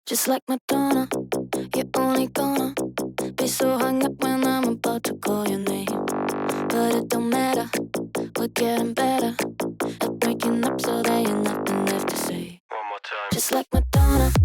Just like Madonna, you're only gonna be so hung up when I'm about to call your name. But it don't matter, we're getting better at breaking up so there ain't nothing left to say. One more time. Just like Madonna,